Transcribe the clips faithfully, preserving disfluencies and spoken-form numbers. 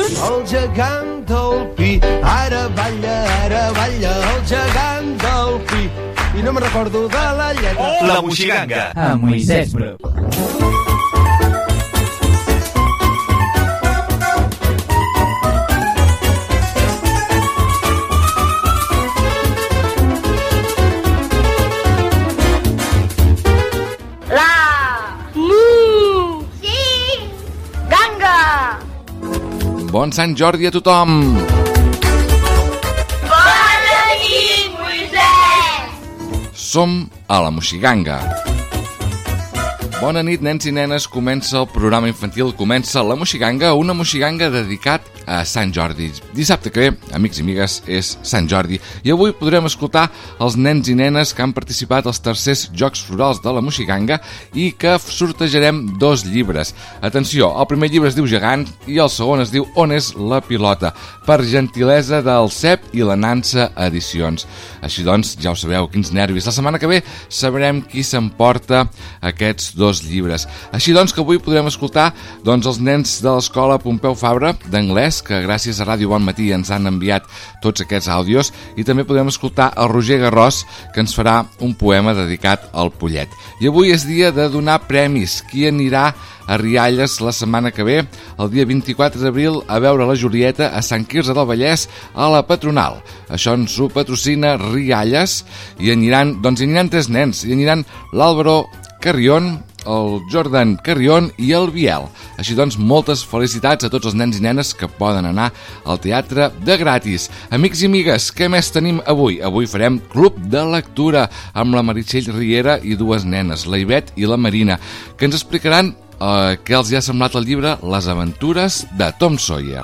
El gegant del pi, ara balla, ara balla, el gegant del pi. I no me'n recordo de la lletra. La Moixiganga. Amb Moisès Bru. Bon Sant Jordi a tothom! Bona nit, Moisès! Som a la Moixiganga. Bona nit, nens i nenes. Comença el programa infantil, comença la Moixiganga, una Moixiganga dedicat a Sant Jordi. Dissabte que ve, amics i amigues, és Sant Jordi. I avui podrem escoltar els nens i nenes que han participat als tercers Jocs Florals de la Moixiganga i que sortejarem dos llibres. Atenció, el primer llibre es diu Gegant i el segon es diu On és la pilota? Per gentilesa del C E P i la Nansa Edicions. Així doncs, ja ho sabeu, quins nervis. La setmana que ve sabrem qui s'emporta aquests dos llibres. Així doncs que avui podrem escoltar doncs, els nens de l'escola Pompeu Fabra d'anglès, que gràcies a Ràdio Bon Matí ens han enviat tots aquests àudios, i també podrem escoltar el Roger Garrós, que ens farà un poema dedicat al pollet. I avui és dia de donar premis. Qui anirà a Rialles la setmana que ve, el dia vint-i-quatre d'abril, a veure la Julieta a Sant Quirze del Vallès a la Patronal? Això ens ho patrocina Rialles, i aniran, doncs hi aniran tres nens. Hi aniran l'Àlvaro Carrión, el Jordan Carrión i el Biel. Així doncs, moltes felicitats a tots els nens i nenes que poden anar al teatre de gratis. Amics i amigues, què més tenim avui? Avui farem Club de Lectura amb la Meritxell Riera i dues nenes, la Ivet i la Marina, que ens explicaran eh, què els hi ha semblat el llibre Les aventures de Tom Sawyer.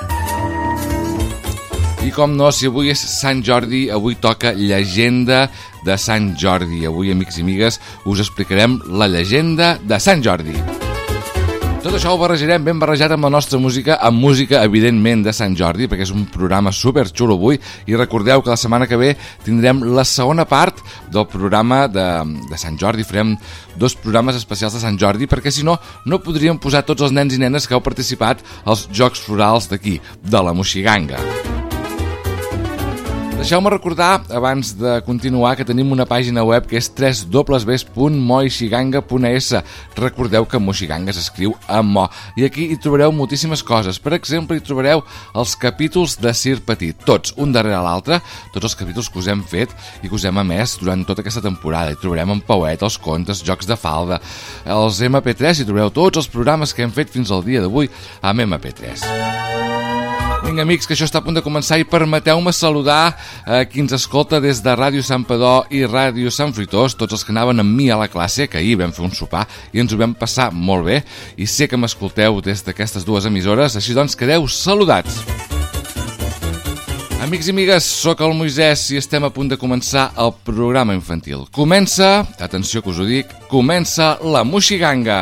I com no, si avui és Sant Jordi, avui toca llegenda de Sant Jordi. Avui, amics i amigues, us explicarem la llegenda de Sant Jordi. Tot això ho barrejarem ben barrejat amb la nostra música, amb música, evidentment, de Sant Jordi, perquè és un programa superxulo avui, i recordeu que la setmana que ve tindrem la segona part del programa de, de Sant Jordi. Farem dos programes especials de Sant Jordi, perquè si no, no podríem posar tots els nens i nenes que heu participat als Jocs Florals d'aquí, de la Moixiganga. Deixeu-me recordar, abans de continuar, que tenim una pàgina web que és w w w punt moixiganga punt e s. Recordeu que Moixiganga s'escriu amb mo, i aquí hi trobareu moltíssimes coses. Per exemple, hi trobareu els capítols de Sir Petit, tots, un darrere l'altre, tots els capítols que us hem fet i que us hem emès durant tota aquesta temporada. Hi trobarem en Pauet, els contes, jocs de falda, els eme pe tres, hi trobareu tots els programes que hem fet fins al dia d'avui amb eme pe tres. Vinga, amics, que això està a punt de començar, i permeteu-me saludar a qui ens escolta des de Ràdio Sant Padó i Ràdio Sant Fruitós, tots els que anaven amb mi a la classe, que ahir vam fer un sopar i ens ho vam passar molt bé, i sé que m'escolteu des d'aquestes dues emissores, així doncs quedeu saludats. Amics i amigues, sóc el Moisès i estem a punt de començar el programa infantil. Comença, atenció que us ho dic, comença la Moixiganga.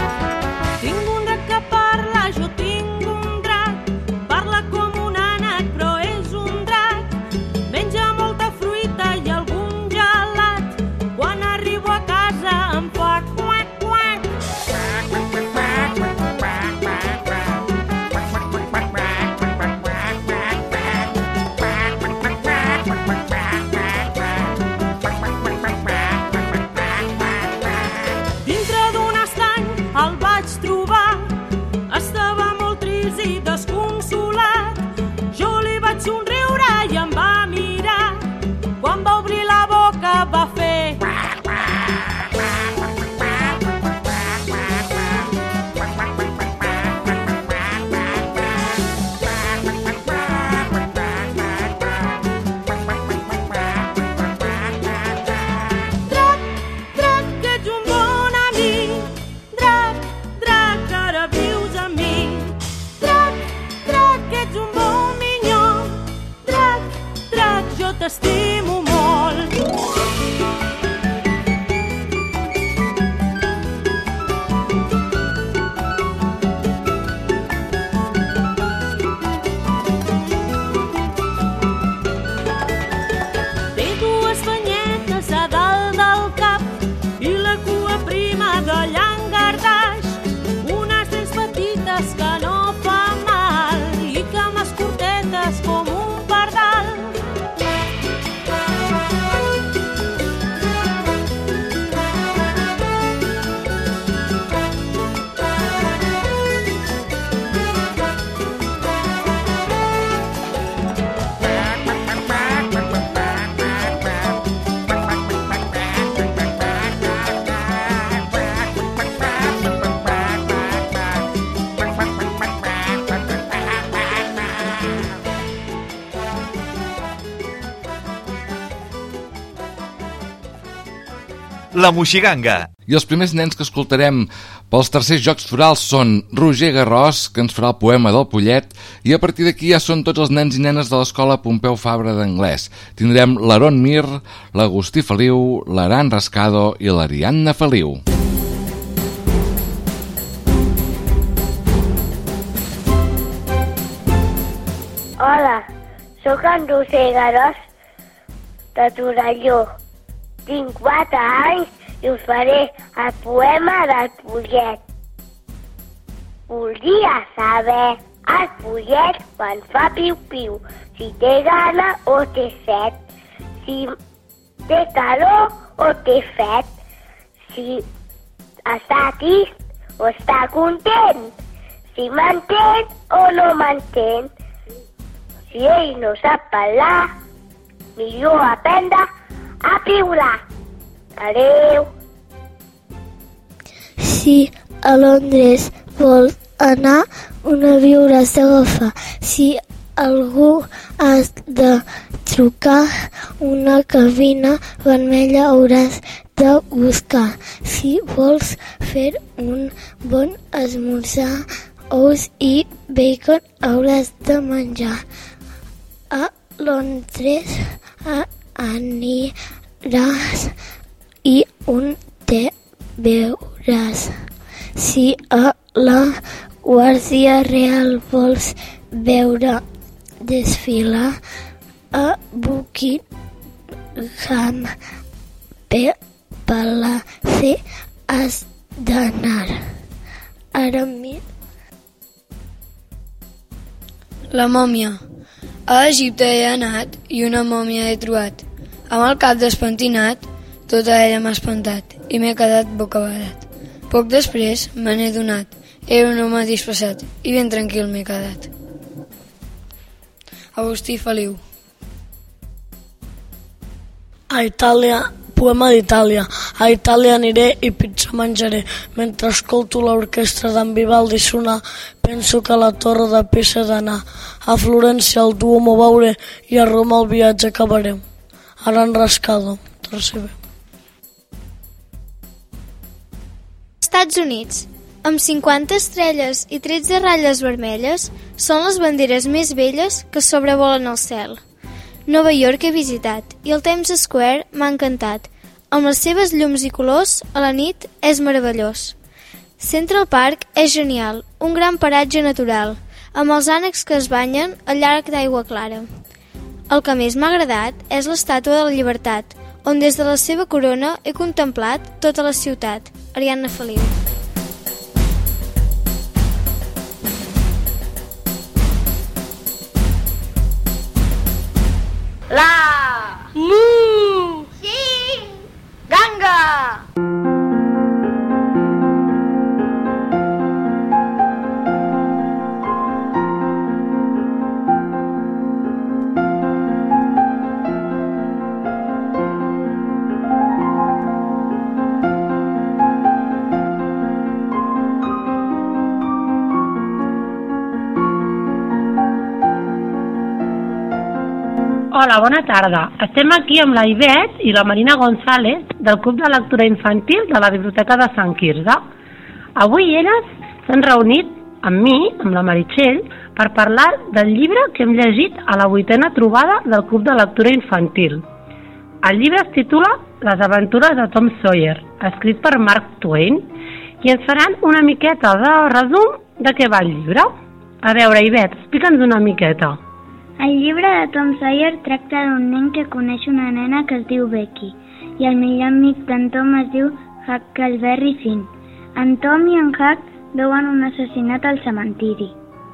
Tinc un drac que parla, jo tinc un drac, parla com un ànec La Moixiganga. I els primers nens que escoltarem pels tercers Jocs Florals són Roger Garròs, que ens farà el poema del Pollet, i a partir d'aquí ja són tots els nens i nenes de l'escola Pompeu Fabra d'anglès. Tindrem l'Aaron Mir, l'Agustí Feliu, l'Aran Rascado i l'Ariadna Feliu. Hola, sóc en Roger Garròs de Torelló. Tinc quatre anys i us faré el poema del Pollet. Voldria saber el Pollet quan fa piu-piu, si té gana o té set, si té calor o té fred, si està trist o està content, si m'entén o no m'entén. Si ell no sap parlar, millor aprendre a piular. Adéu. Si a Londres vol anar, un avió hauràs d'agafar. Si algú has de trucar, una cabina vermella hauràs de buscar. Si vols fer un bon esmorzar, ous i bacon hauràs de menjar. A Londres aniràs i un te beuràs. Si a la Guàrdia Real vols veure desfilar, a Buckingham Palace has d'anar. Ara mi... La mòmia. A Egipte he anat i una mòmia he trobat. Amb el cap despentinat, tota ella m'ha espantat i m'he quedat bocabadat. Poc després me n'he donat. Era un home disfressat i ben tranquil m'he quedat. Agustí Feliu. A Itàlia, poema d'Itàlia. A Itàlia aniré i pizza menjaré. Mentre escolto l'orquestra d'en Vivaldi sonar, penso que a la Torre de Pisa he d'anar. A Florència el Duomo veuré i a Roma el viatge acabaré. Aran Rascado, tercer B. Estats Units, amb cinquanta estrelles i tretze ratlles vermelles, són les banderes més belles que sobrevolen el cel. Nova York he visitat i el Times Square m'ha encantat. Amb les seves llums i colors, a la nit és meravellós. Central Park és genial, un gran paratge natural, amb els ànecs que es banyen al llarg d'aigua clara. El que més m'ha agradat és l'Estàtua de la Llibertat, on des de la seva corona he contemplat tota la ciutat. Ariadna Feliu. La Mu Sí Ganga. Hola, bona tarda. Estem aquí amb la Ivet i la Marina González del Club de Lectura Infantil de la Biblioteca de Sant Quirze. Avui elles s'han reunit amb mi, amb la Meritxell, per parlar del llibre que hem llegit a la vuitena trobada del Club de Lectura Infantil. El llibre es titula Les aventures de Tom Sawyer, escrit per Mark Twain, i ens faran una miqueta de resum de què va el llibre. A veure, Ivet, explica'ns una miqueta. El llibre de Tom Sawyer tracta d'un nen que coneix una nena que es diu Becky i el millor amic d'en Tom es diu Huckleberry Finn. En Tom i en Huck veuen un assassinat al cementiri.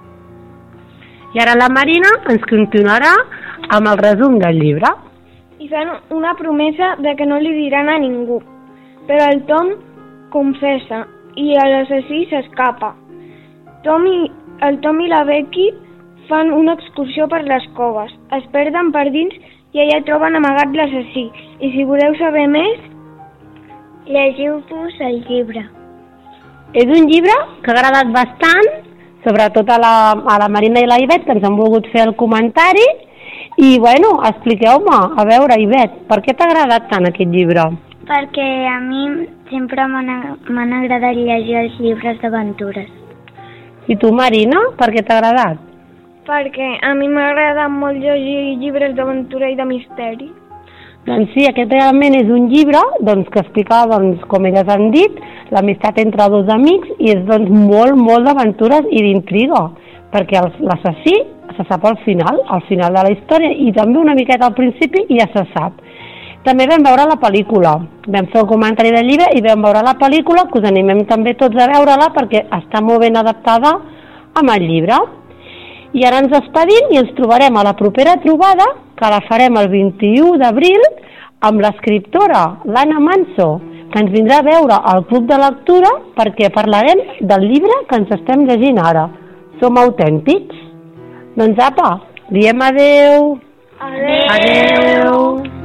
I ara la Marina ens continuarà amb el resum del llibre. I fan una promesa de que no li diran a ningú, però el Tom confessa i l'assassí s'escapa. Tom i, el Tom i la Becky fan una excursió per les coves, es perden per dins i allà troben amagat l'assassí. I si voleu saber més, llegiu-vos el llibre. És un llibre que ha agradat bastant, sobretot a la, a la Marina i la Ivet, que ens han volgut fer el comentari. I, bueno, expliqueu-me, a veure, Ivet, per què t'ha agradat tant aquest llibre? Perquè a mi sempre m'han agradat llegir els llibres d'aventures. I tu, Marina, per què t'ha agradat? Perquè a mi m'agrada molt llegir llibres d'aventura i de misteri. Doncs sí, aquest realment és un llibre doncs, que explica, doncs, com elles han dit, l'amistat entre dos amics i és doncs, molt, molt d'aventures i d'intriga, perquè l'assassí se sap al final, al final de la història, i també una miqueta al principi i ja se sap. També vam veure la pel·lícula, vam fer un comentari del llibre i vam veure la pel·lícula, que us animem també tots a veure-la perquè està molt ben adaptada amb el llibre. I ara ens despedim i ens trobarem a la propera trobada, que la farem el vint-i-u d'abril, amb l'escriptora l'Anna Manso, que ens vindrà a veure al Club de Lectura perquè parlarem del llibre que ens estem llegint ara. Som autèntics? Doncs apa, diem adeu! Adeu! Adeu!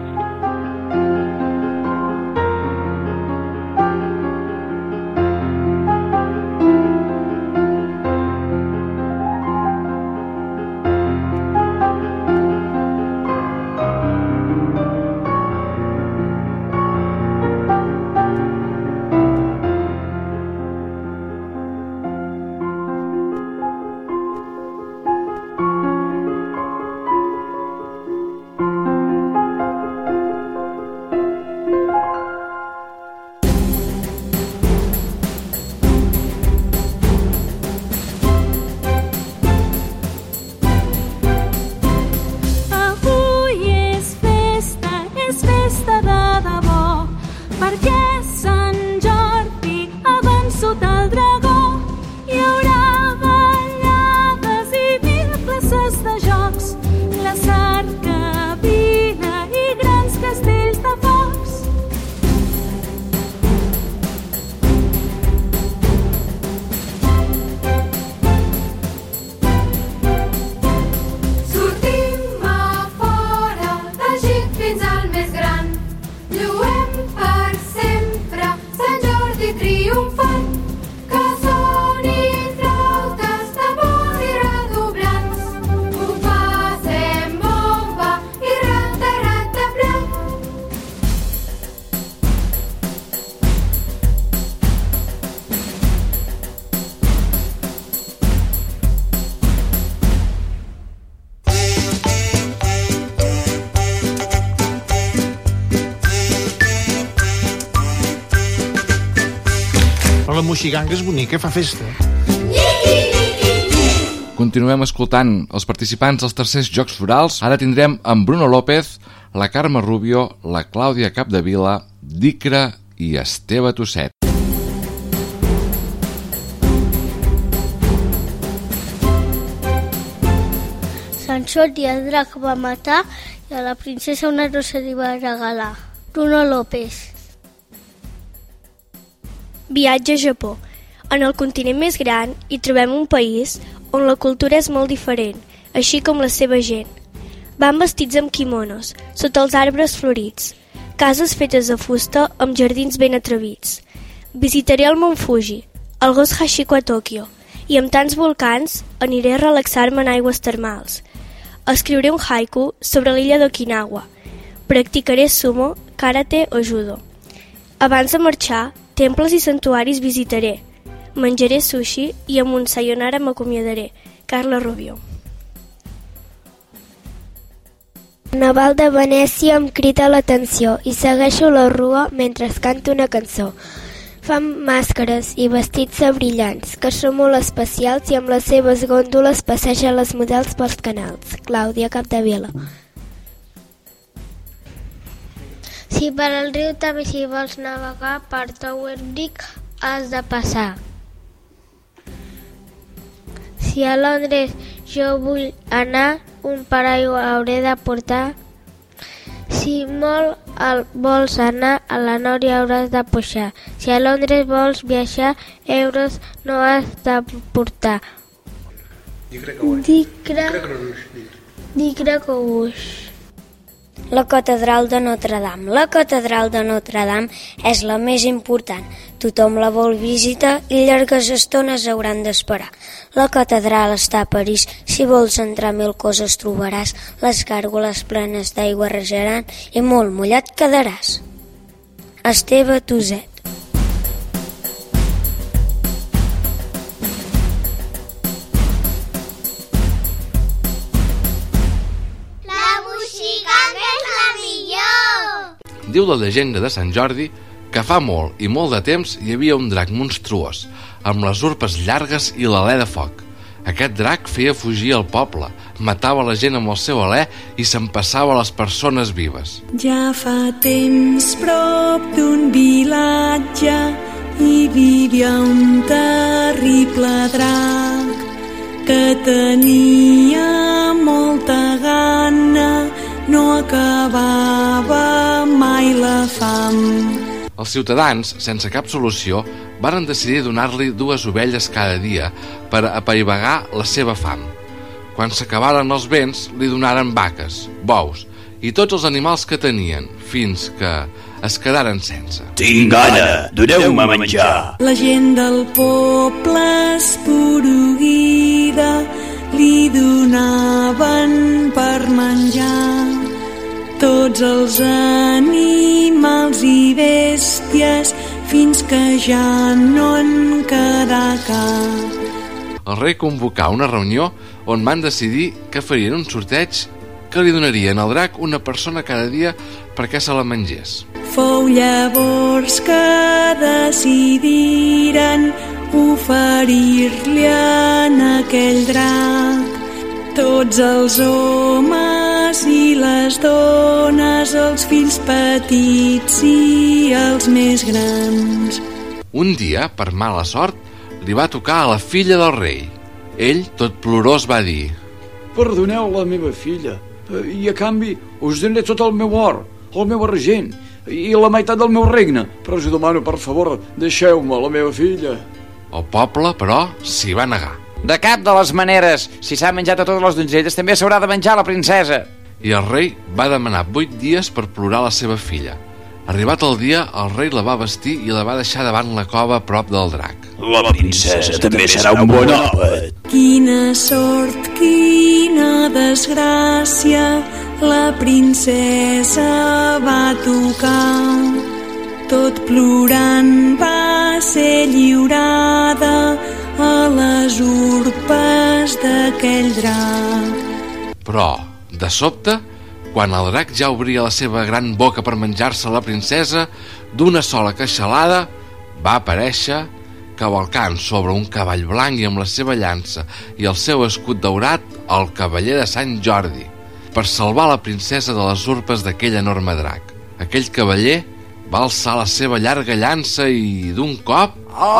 La moixiganga és bonica, fa festa. Continuem escoltant els participants dels tercers Jocs Florals. Ara tindrem en Bruno López, la Carme Rubio, la Clàudia Capdevila, Dicra i Esteve Tosset. Sant Jordi el drac va matar i a la princesa una rosa li va regalar. Bruno López. Viatge a Japó. En el continent més gran hi trobem un país on la cultura és molt diferent, així com la seva gent. Van vestits amb quimonos, sota els arbres florits, cases fetes de fusta amb jardins ben atrevits. Visitaré el Mont Fuji, el Gos Hashiko a Tòquio, i amb tants volcans aniré a relaxar-me en aigües termals. Escriuré un haiku sobre l'illa d'Okinawa. Practicaré sumo, karate o judo. Abans de marxar, temples i santuaris visitaré. Menjaré sushi i amb un sayonara m'acomiadaré. Carla Rubio. Naval de Venècia em crida l'atenció i segueixo la rua mentre canto una cançó. Fan màscares i vestits de brillants, que són molt especials i amb les seves gòndoles passegen les models pels canals. Clàudia Capdevila. Si per al riu Tamis hi vols navegar, per Tower Bridge has de passar. Si a Londres jo vull anar, un paraigua hauré de portar. Si molt al vols anar, a la Nòria hauràs de pujar. Si a Londres vols viatjar, euros no has de portar. Dicra Dicra Coguix. La catedral de Notre-Dame. La catedral de Notre-Dame és la més important. Tothom la vol visitar i llargues estones hauran d'esperar. La catedral està a París. Si vols entrar mil coses trobaràs. Les gàrgoles plenes d'aigua rajaran i molt mullat quedaràs. Esteve Tuset. Diu la llegenda de Sant Jordi que fa molt i molt de temps hi havia un drac monstruós, amb les urpes llargues i l'alè de foc. Aquest drac feia fugir el poble, matava la gent amb el seu alè i s'empassava a les persones vives. Ja fa temps prop d'un vilatge hi vivia un terrible drac que tenia molta gana, no acabava mai la fam. Els ciutadans, sense cap solució, varen decidir donar-li dues ovelles cada dia per apaivagar la seva fam. Quan s'acabaren els béns, li donaren vaques, bous i tots els animals que tenien, fins que es quedaren sense. Tinc gana, doneu-me menjar. La gent del poble esporuguida li donaven per menjar. Tots els animals i bèsties fins que ja no en quedà cap. El rei convocà una reunió on van decidir que farien un sorteig que li donarien al drac una persona cada dia perquè se la mengés. Fou llavors que decidiren oferir-li en aquell drac tots els homes i les dones, els fills petits i els més grans. Un dia, per mala sort, li va tocar a la filla del rei. Ell, tot plorós, va dir: Perdoneu la meva filla, i a canvi us donaré tot el meu or, el meu argent i la meitat del meu regne, però us demano, per favor, deixeu-me la meva filla. El poble, però, s'hi va negar. De cap de les maneres, si s'ha menjat a totes les donzelles, també s'haurà de menjar la princesa. I el rei va demanar vuit dies per plorar la seva filla. Arribat el dia, el rei la va vestir i la va deixar davant la cova a prop del drac. La princesa també serà un bon àpat. Quina sort, quina desgràcia, la princesa va tocar. Tot plorant va ser lliurada a les urpes d'aquell drac. Però, de sobte, quan el drac ja obria la seva gran boca per menjar-se la princesa, d'una sola queixalada va aparèixer, cavalcant sobre un cavall blanc i amb la seva llança i el seu escut daurat, el cavaller de Sant Jordi, per salvar la princesa de les urpes d'aquell enorme drac. Aquell cavaller va alçar la seva llarga llança i, d'un cop...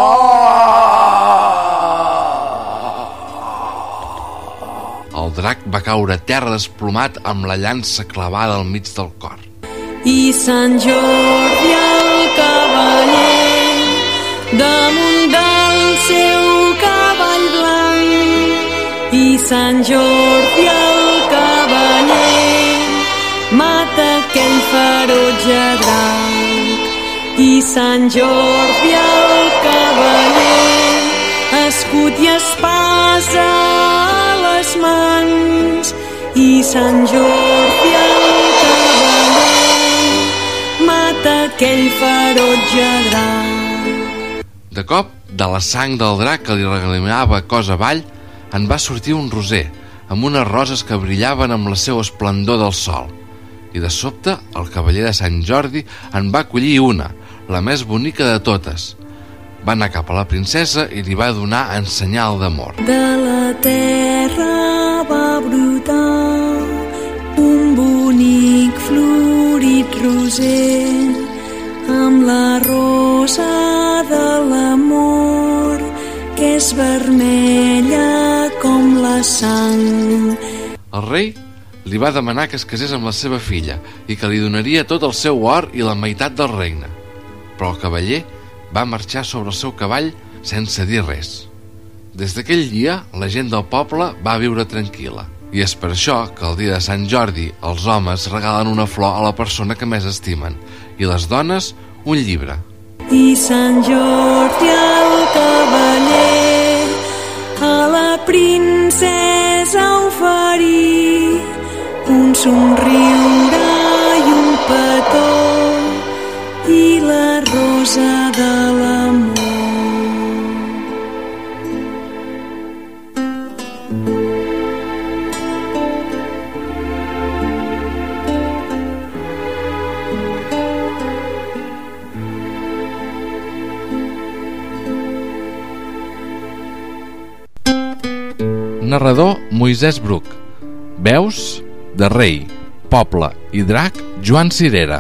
El drac va caure a terra desplomat amb la llança clavada al mig del cor. I Sant Jordi el cavaller damunt del seu cavall blanc. I Sant Jordi el cavaller mata aquell ferotge drac. I Sant Jordi el cavaller, escut i espasa a les mans. I Sant Jordi el cavaller mata aquell ferotge drac. De cop, de la sang del drac que li regalimava cos avall, en va sortir un roser, amb unes roses que brillaven amb la seva esplendor del sol. I de sobte, el cavaller de Sant Jordi en va collir una, la més bonica de totes. Va anar cap a la princesa i li va donar en senyal d'amor. De la terra va brotar un bonic florit roser amb la rosa de l'amor que és vermella com la sang. El rei li va demanar que es casés amb la seva filla i que li donaria tot el seu or i la meitat del regne. Però el cavaller va marxar sobre el seu cavall sense dir res. Des d'aquell dia, la gent del poble va viure tranquil·la. I és per això que el dia de Sant Jordi els homes regalen una flor a la persona que més estimen i les dones un llibre. I Sant Jordi el cavaller a la princesa oferí un somriure i un petó i la rosa de l'amor. Narrador Moisès Bruc. Veus de rei, poble i drac Joan Cirera.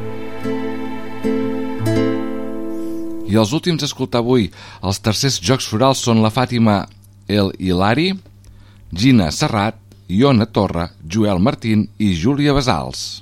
I els últims a escoltar avui, els tercers Jocs Florals, són la Fàtima El Hilari, Gina Serrat, Iona Torra, Joel Martín i Júlia Basals.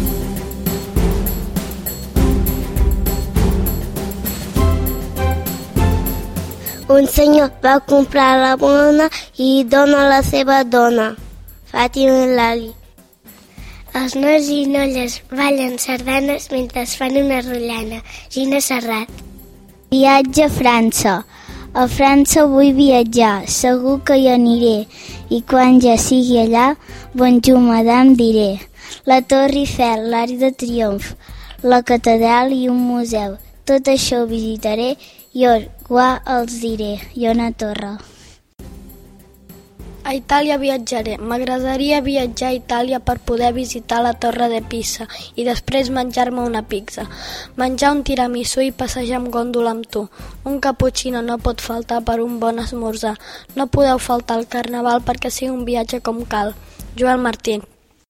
Un senyor va comprar la bona i dona a la seva dona, Fàtima i Lali. Els nois i noies ballen sardanes mentre fan una rotllana. Gina Serrat. Viatge a França. A França vull viatjar, segur que hi aniré, i quan ja sigui allà, bonjour madame diré. La Torre Eiffel, l'Arc de Triomf, la catedral i un museu, tot això ho visitaré i guà els diré. Iona Torra. A Itàlia viatjaré. M'agradaria viatjar a Itàlia per poder visitar la Torre de Pisa i després menjar-me una pizza, menjar un tiramisú i passejar amb gòndola amb tu. Un cappuccino no pot faltar per un bon esmorzar. No podeu faltar al carnaval perquè sigui un viatge com cal. Joel Martín.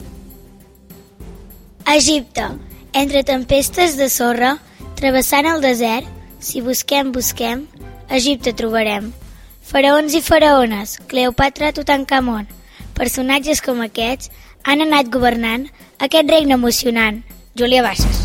Egipte. Entre tempestes de sorra, travessant el desert, si busquem, busquem, Egipte trobarem. Faraons i faraones, Cleopatra, Tutankamon. Personatges com aquests han anat governant aquest regne emocionant. Júlia Bassas.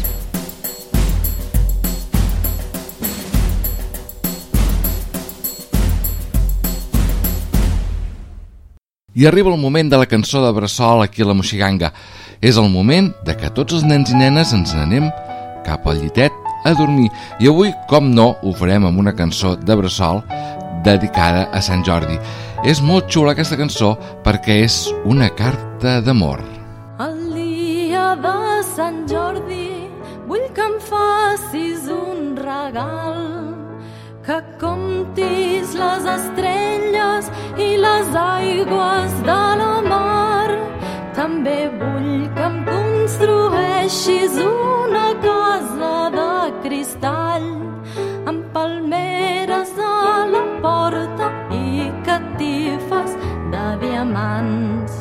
I arriba el moment de la cançó de bressol aquí a la Moixiganga. És el moment de que tots els nens i nenes ens n'anem cap al llitet a dormir. I avui, com no, ho farem amb una cançó de bressol dedicada a Sant Jordi. És molt xula aquesta cançó perquè és una carta d'amor. El dia de Sant Jordi vull que em facis un regal, que comptis les estrelles i les aigües de la mar. També vull que em construeixis una casa de cristall amb palmeres a la porta i catifes de diamants.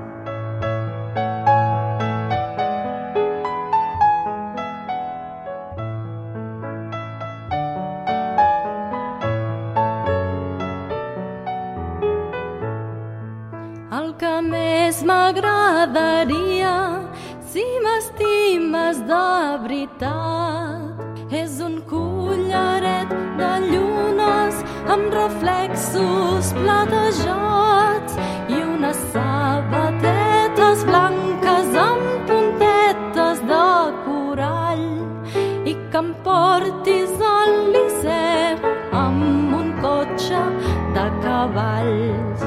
El que més m'agradaria, si m'estimes de veritat, és un collaret de llunes amb reflexos platejats i unes sabatetes blanques amb puntetes de corall, i que em portis al Liceu amb un cotxe de cavalls.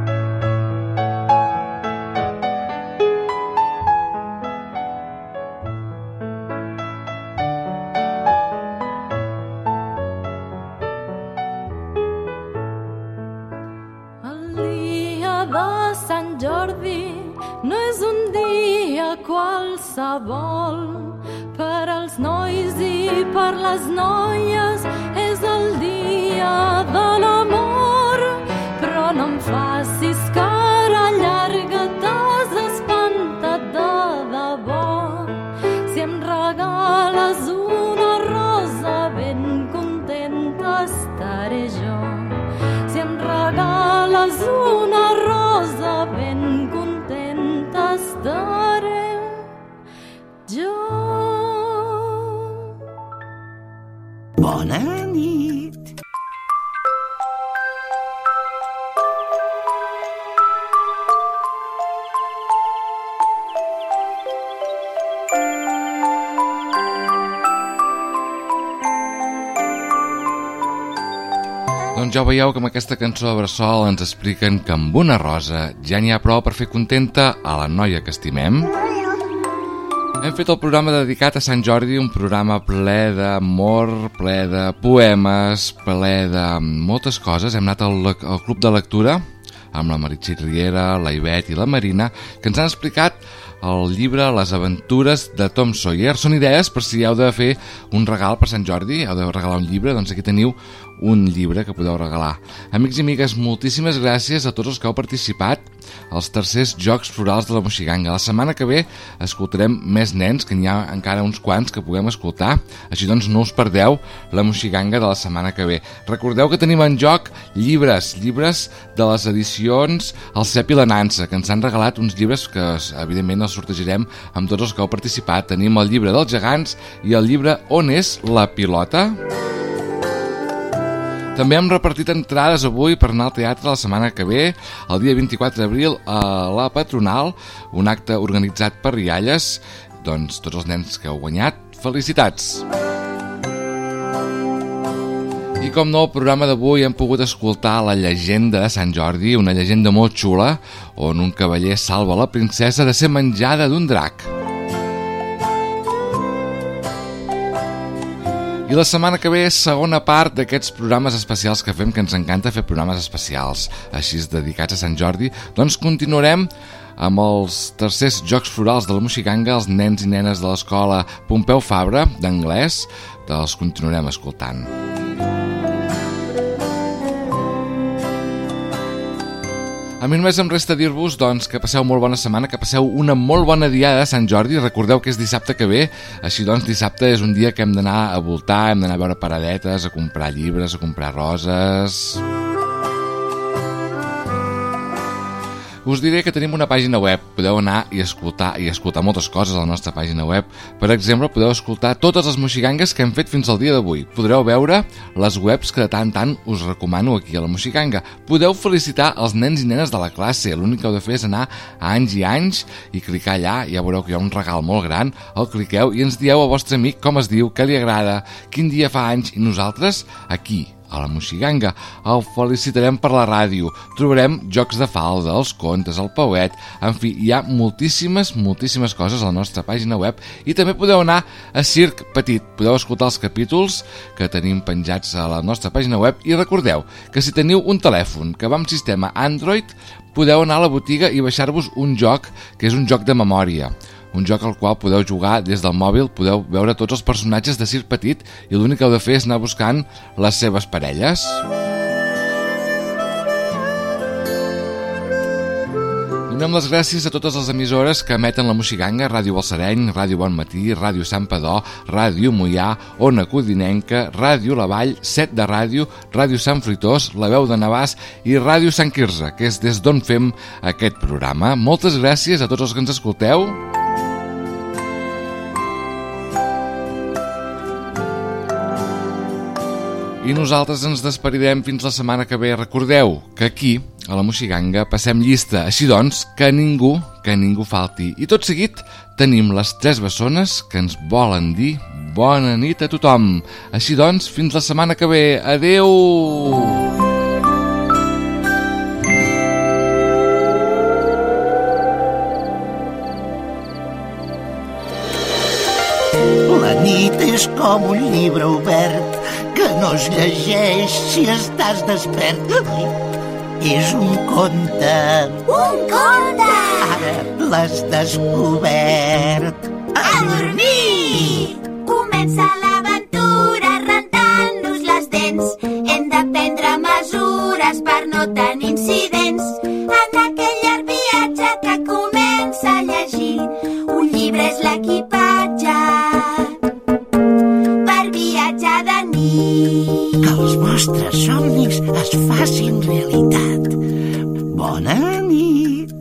No és un dia qualsevol, per als nois i per les noies és el dia de l'amor. Però no em facis cara llarga, t'has espantat de debò. Si em regales una rosa, ben contenta estaré jo. Si em regales una rosa, ben contenta estaré jo. Bona nit. Doncs ja veieu que amb aquesta cançó de bressol ens expliquen que amb una rosa ja n'hi ha prou per fer contenta a la noia que estimem. Hem fet el programa dedicat a Sant Jordi, un programa ple d'amor, ple de poemes, ple de moltes coses. Hem anat al, al Club de Lectura amb la Meritxell Riera, la Ivet i la Marina, que ens han explicat el llibre Les aventures de Tom Sawyer. Són idees per si heu de fer un regal per Sant Jordi, heu de regalar un llibre, doncs aquí teniu un llibre que podeu regalar. Amics i amigues, moltíssimes gràcies a tots els que heu participat als tercers Jocs Florals de la Moixiganga. La setmana que ve escoltarem més nens, que n'hi ha encara uns quants que puguem escoltar, així doncs no us perdeu la Moixiganga de la setmana que ve. Recordeu que tenim en joc llibres, llibres de les edicions El Cep i la Nansa, que ens han regalat uns llibres que evidentment els sortegirem amb tots els que heu participat. Tenim el llibre dels gegants i el llibre On és la pilota? També hem repartit entrades avui per anar al teatre la setmana que ve, el dia vint-i-quatre d'abril, a la Patronal, un acte organitzat per Rialles. Doncs tots els nens que heu guanyat, felicitats! I com no, al programa d'avui hem pogut escoltar la llegenda de Sant Jordi, una llegenda molt xula, on un cavaller salva la princesa de ser menjada d'un drac. I la setmana que ve, segona part d'aquests programes especials que fem, que ens encanta fer programes especials, així dedicats a Sant Jordi, doncs continuarem amb els tercers Jocs Florals de la Moixiganga, els nens i nenes de l'escola Pompeu Fabra, d'anglès, els continuarem escoltant. A mi només em resta dir-vos doncs, que passeu molt bona setmana, que passeu una molt bona diada de Sant Jordi. Recordeu que és dissabte que ve, així doncs dissabte és un dia que hem d'anar a voltar, hem d'anar a veure paradetes, a comprar llibres, a comprar roses. Us diré que tenim una pàgina web, podeu anar i escoltar i escoltar moltes coses a la nostra pàgina web. Per exemple, podeu escoltar totes les moxigangues que hem fet fins al dia d'avui. Podreu veure les webs que de tant en tant us recomano aquí a la Moixiganga. Podeu felicitar els nens i nenes de la classe. L'únic que heu de fer és anar a Anys i Anys i clicar allà, ja veureu que hi ha un regal molt gran. El cliqueu i ens dieu al vostre amic com es diu, què li agrada, quin dia fa anys, i nosaltres aquí a la Moixiganga el felicitarem per la ràdio. Trobarem jocs de falda, els contes, el pauet, en fi, hi ha moltíssimes, moltíssimes coses a la nostra pàgina web, i també podeu anar a Circ Petit, podeu escoltar els capítols que tenim penjats a la nostra pàgina web, i recordeu que si teniu un telèfon que va amb sistema Android, podeu anar a la botiga i baixar-vos un joc que és un joc de memòria. Un joc al qual podeu jugar des del mòbil, podeu veure tots els personatges de Circ Petit i l'únic que heu de fer és anar buscant les seves parelles. Donem les gràcies a totes les emissores que emeten la Moixiganga: Ràdio Balsareny, Ràdio Bon Matí, Ràdio Sant Padó, Ràdio Moià, Ona Codinenca, Ràdio La Vall, Set de Ràdio, Ràdio Sant Fruitós, La Veu de Navàs i Ràdio Sant Quirze, que és des d'on fem aquest programa. Moltes gràcies a tots els que ens escolteu. I nosaltres ens despedirem fins la setmana que ve. Recordeu que aquí, a la Moixiganga, passem llista. Així doncs, que ningú, que ningú falti. I tot seguit tenim les tres bessones que ens volen dir bona nit a tothom. Així doncs, fins la setmana que ve. Adeu! La nit és com un llibre obert que no es llegeix si estàs despert. És un conte. Un conte! Ara l'has descobert. A dormir! Comença l'aventura rentant-nos les dents. Hem de prendre mesures per no tenir incidents. En aquell llarg viatge que comença a llegir, un llibre és l'equipatge per viatjar de nit. Que els vostres somnis es facin realitat. Bona nit.